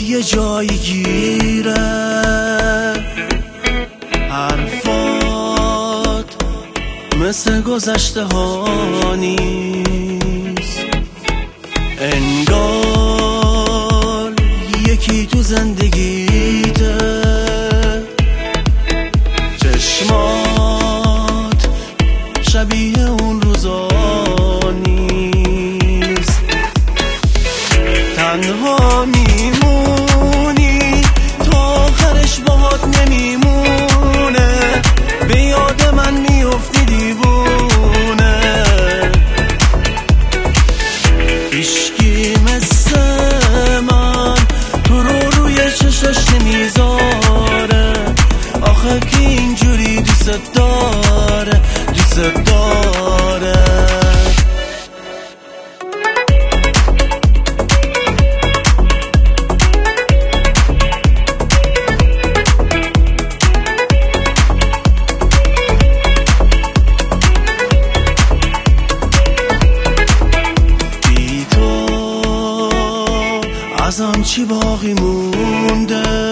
یه جایی گیره، حرفات مثل گذشته ها نیست، انگار یکی تو زندگیته، چشمات شبیه اون روزا نیست، تنها میمونی تا آخرش باهات نمیمونه، به یاد من میفتی دیوونه، هیچکی مثل من تو رو روی چشش نمیذاره، آخه کی اینجوری دوست داره دوست داره. ازم چی باقی مونده؟